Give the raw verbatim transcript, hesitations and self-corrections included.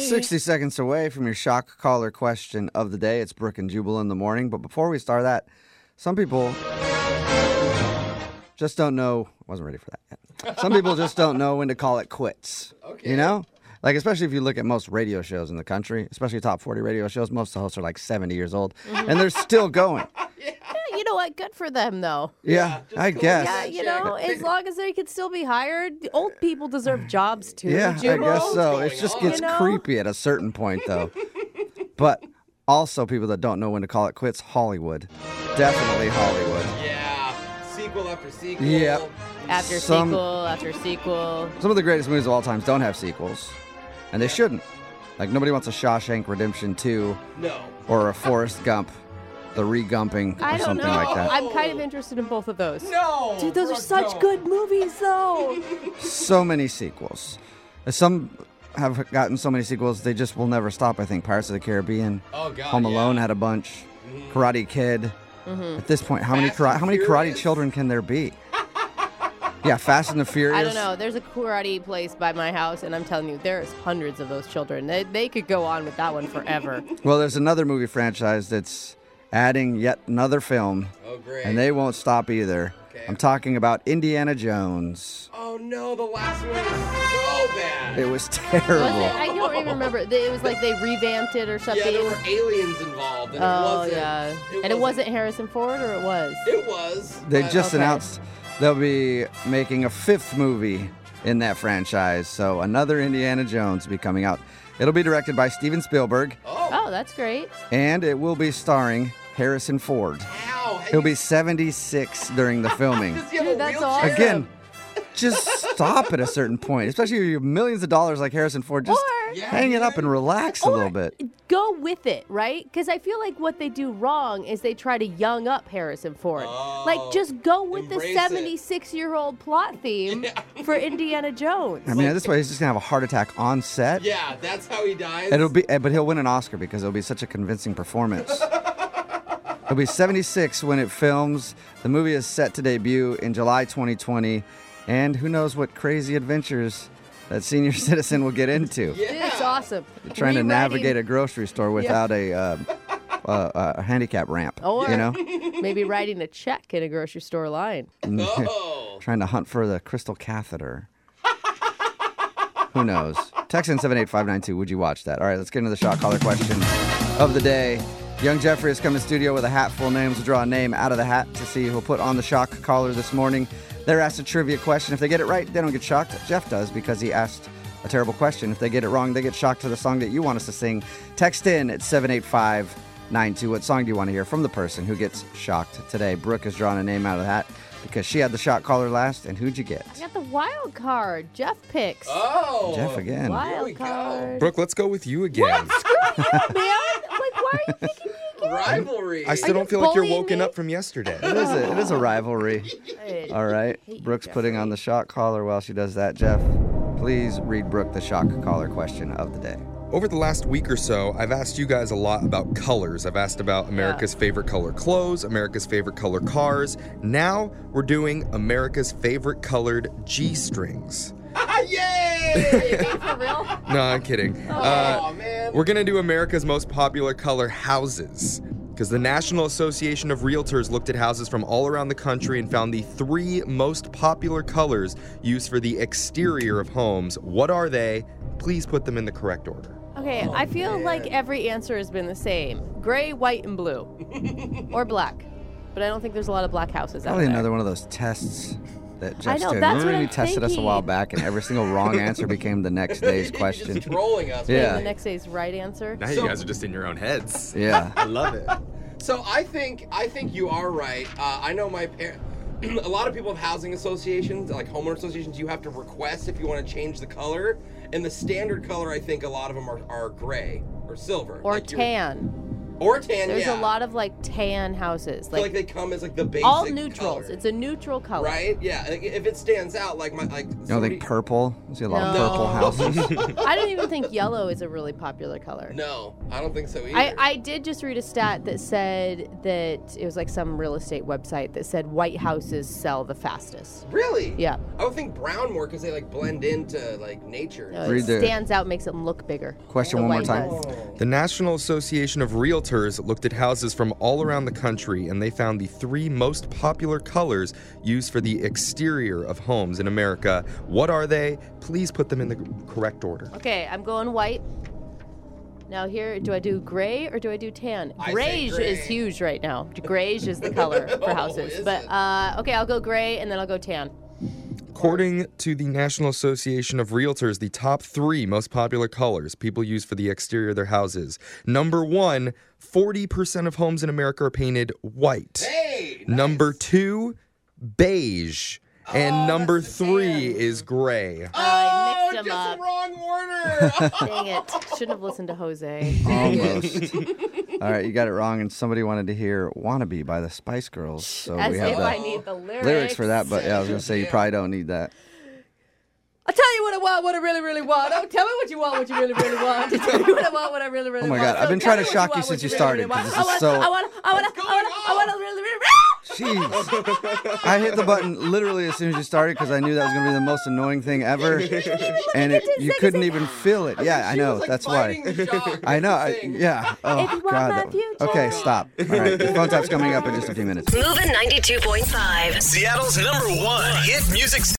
sixty seconds away from your shock collar question of the day. It's Brooke and Jubal in the morning. But before we start that, some people just don't know. I wasn't ready for that yet. Some people just don't know when to call it quits. Okay. You know? Like, especially if you look at most radio shows in the country, especially top forty radio shows, most of the hosts are like seventy years old, mm-hmm. and they're still going. Yeah. Yeah, you know what? Good for them, though. Yeah, yeah I guess. Yeah, you know, as long as they can still be hired, old people deserve jobs, too. Yeah, Jubal. I guess so. It just gets you know? creepy at a certain point, though. But also, people that don't know when to call it quits, Hollywood. Definitely Hollywood. Yeah, sequel after sequel. Yeah. After some, sequel, after sequel. Some of the greatest movies of all time don't have sequels. And they shouldn't. Like, nobody wants a Shawshank Redemption two. No. Or a Forrest Gump, the re-gumping, or I don't something know. like that. I'm kind of interested in both of those. No! Dude, those Brooke, are such don't. good movies, though. So many sequels. Some have gotten so many sequels, they just will never stop, I think. Pirates of the Caribbean. Oh, God, Home Alone yeah. had a bunch. Mm-hmm. Karate Kid. Mm-hmm. At this point, how many, Fast kara- and how many karate Furious? children can there be? Yeah, Fast and the Furious. I don't know. There's a karate place by my house, and I'm telling you, there's hundreds of those children. They, they could go on with that one forever. Well, there's another movie franchise that's adding yet another film. Oh, great. And they won't stop either. Okay. I'm talking about Indiana Jones. Oh, no, the last one was so bad. It was Was terrible. it? I don't even remember. It was like they revamped it or something. Yeah, there were aliens involved. And Oh, it wasn't, yeah. It and it wasn't Harrison Ford, or it was? It was. They but- just Okay. announced they'll be making a fifth movie in that franchise. So another Indiana Jones will be coming out. It'll be directed by Steven Spielberg, Oh, Oh, that's great. and it will be starring Harrison Ford. ow. He'll be seventy-six during the filming. Does he have Dude, a that's wheelchair? awesome. Again, just stop at a certain point, especially if you have millions of dollars like Harrison Ford. Just Or- Yeah, hang it up dude. and relax a Or little bit. go with it, right? Because I feel like what they do wrong is they try to young up Harrison Ford. Oh, like, just go with the embrace it. seventy-six-year-old plot theme Yeah. for Indiana Jones. I mean, this way he's just gonna have a heart attack on set. Yeah, that's how he dies. And it'll be, but he'll win an Oscar because it'll be such a convincing performance. He'll be seventy-six when it films. The movie is set to debut in July twenty twenty, and who knows what crazy adventures that senior citizen will get into. Yeah. It's awesome. Trying to Rewriting- navigate a grocery store without a, uh, uh, a handicap ramp. Or You know, maybe writing a check in a grocery store line. Oh. trying to hunt for the crystal catheter. Who knows? Text in seven eight five nine two. Would you watch that? All right, let's get into the shot caller question of the day. Young Jeffrey has come to studio with a hat full of names to draw a name out of the hat to see who'll put on the shock collar this morning. They're asked a trivia question. If they get it right, they don't get shocked. Jeff does because he asked a terrible question. If they get it wrong, they get shocked to the song that you want us to sing. Text in at seven eight five nine two. What song do you want to hear from the person who gets shocked today? Brooke has drawn a name out of the hat because she had the shot caller last. And who'd you get? I got the wild card. Jeff picks. Oh. Jeff again. we Wild go. card. Brooke, let's go with you again. Man, like, why are you picking me again? Rivalry. I still you don't feel like you're bullying woken me? up from yesterday. It is a, it is a rivalry. Hey, All right. hate you, Brooke's Jeffrey. putting on the shot collar while she does that. Jeff, please read Brooke the shock collar question of the day. Over the last week or so, I've asked you guys a lot about colors. I've asked about America's favorite color clothes, America's favorite color cars. Now we're doing America's favorite colored G-strings. Yay! For real? No, I'm kidding. Oh, Uh, man. we're going to do America's most popular color houses. Because the National Association of Realtors looked at houses from all around the country and found the three most popular colors used for the exterior of homes. What are they? Please put them in the correct order. Okay, I feel like every answer has been the same. Gray, white, and blue. Or black. But I don't think there's a lot of black houses out Probably there. another one of those tests that Jeff's know, doing. that's Remember what when he I'm tested us a while thinking. back and every single wrong answer became the next day's question? Just trolling us. Yeah. The next day's right answer. Now So- you guys are just in your own heads. Yeah. I love it. So I think I think you are right. Uh, I know my parents. A lot of people have housing associations, like homeowner associations. You have to request if you want to change the color, and the standard color, I think, a lot of them are, are gray or silver. Or like you're- tan. Or tan, There's yeah. a lot of like tan houses. I feel Like, like they come as like the basic all neutrals. color. It's a neutral color. Right? Yeah. Like, if it stands out, like my like. You know, somebody- like purple. You see a lot No. of purple houses. I don't even think yellow is a really popular color. No, I don't think so either. I, I did just read a stat that said that it was like some real estate website that said white houses sell the fastest. Really? Yeah. I would think brown more because they like blend into like nature. No, it Read the- stands out, makes them look bigger. Question The one more white time. does. The National Association of Realtors looked at houses from all around the country, and they found the three most popular colors used for the exterior of homes in America. What are they? Please put them in the correct order. Okay, I'm going white. Now here, do I do gray or do I do tan? I say Greige gray. is huge right now. Greige is the color for Oh, houses. is But it? uh, okay, I'll go gray and then I'll go tan. According to the National Association of Realtors, the top three most popular colors people use for the exterior of their houses. Number one, forty percent of homes in America are painted white. Hey. Nice. Number two, beige. And Oh, number that's the three tan. is gray. Oh, I Oh, mixed them just up. the wrong order. Dang it. Shouldn't have listened to Jose. Almost. All right, you got it wrong, and somebody wanted to hear "Wannabe" by the Spice Girls, so As we have if the I need the lyrics. lyrics for that. But yeah, I was gonna say you Yeah. probably don't need that. I'll tell you what I want, what I really, really want. Oh, tell me what you want, what you really, really want. Tell me what I want, what I really, really Oh my want. God, I've So been tell trying me to what shock you want, since what you really, started, really want. 'cause this I is want, so- I want, I want, What's I want, going I want to on? really, really. Jeez, I hit the button literally as soon as you started because I knew that was gonna be the most annoying thing ever, and it, you couldn't even feel it. Yeah, I She know. was, like, That's fighting why. the shock. I know. I, That's the thing. yeah. Oh If you want God. my that- future. Okay, stop. All right, the phone tap's coming up in just a few minutes. Moving ninety-two point five. Seattle's number one hit music